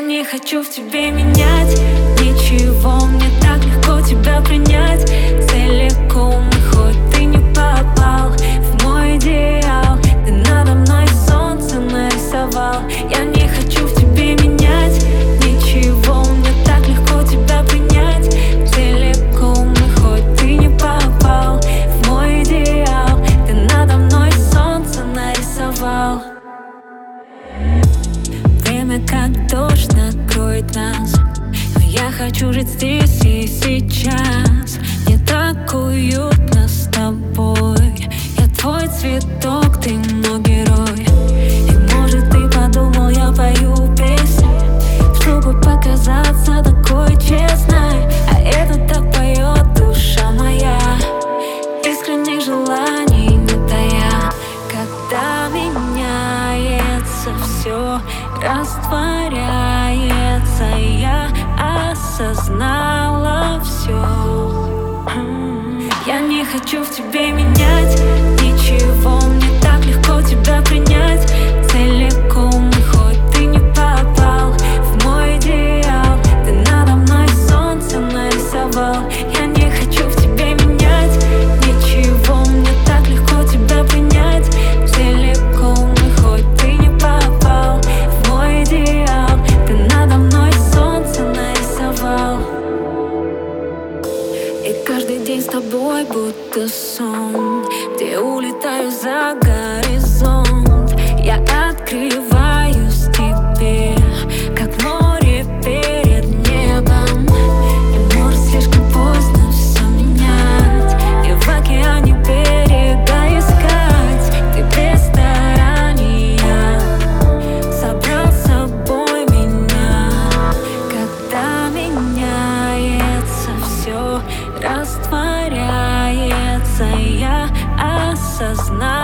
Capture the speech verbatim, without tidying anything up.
не хочу в тебе менять ничего, мне так легко тебя принять целиком. И хоть ты не попал в мой идеал, ты надо мной солнце нарисовал. Я не хочу в тебе менять ничего, мне так легко тебя принять целиком. И хоть ты не попал в мой идеал, ты надо мной солнце нарисовал. Время как дождь накроет нас, но я хочу жить здесь и сейчас. Мне так уютно с тобой. Я твой цветок, ты мой герой. И может ты подумал, я пою песни, чтобы показаться такой честной, а это так поет душа моя, искренних желаний не тая. Когда меняется все, растворяется, я осознала все. Я не хочу в тебе менять ничего, мне так легко тебя принять целиком. И хоть ты не попал в мой идеал, ты надо мной солнце нарисовал. Я не хочу в тебе менять ничего, мне так легко тебя принять целиком. И хоть ты не попал в мой идеал, ты надо мной солнце нарисовал. И каждый день с тобой будто сон, где улетаю за горизонт. Я открываюсь тебе, как море перед небом. И может слишком поздно все менять, и в океане берега искать. Ты без старания собрал с собой меня. Когда меняется все, растворяется, я осознаю.